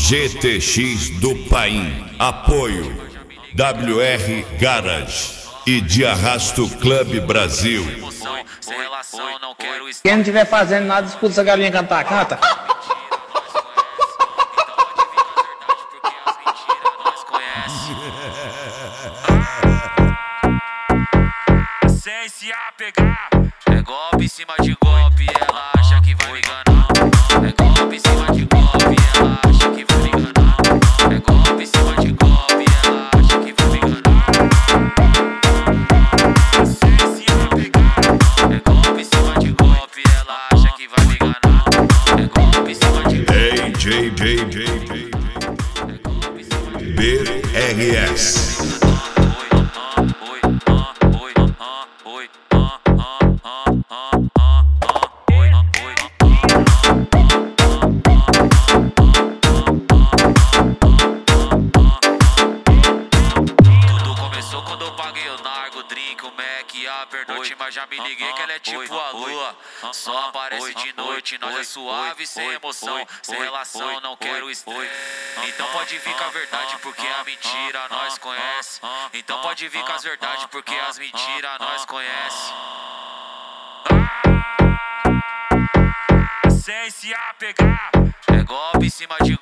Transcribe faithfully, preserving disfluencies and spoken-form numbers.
G T X do Paim. Apoio W R Garage e de Arrasto Club Brasil. Quem não estiver fazendo nada, escuta essa galinha cantar, canta. Sem se apegar, é golpe em cima de golpe, ela acha que vai me enganar. É golpe em cima de golpe, ela acha que vai me enganar. É golpe em cima de golpe, ela acha que vai me enganar. Sem se apegar, é golpe em cima de golpe, ela acha que vai me enganar. É golpe em cima de golpe. Ei, J J J J B R S. Quando eu paguei o nargo, drink, o Mac, a pernoite, mas já me liguei que ela é tipo a lua. Só aparece de noite, nós é suave, sem emoção, sem relação, não quero estresse. Então pode vir com a verdade, porque a mentira nós conhece. Então pode vir com as verdades, porque as mentiras nós conhece. Sem se apegar, é golpe em cima de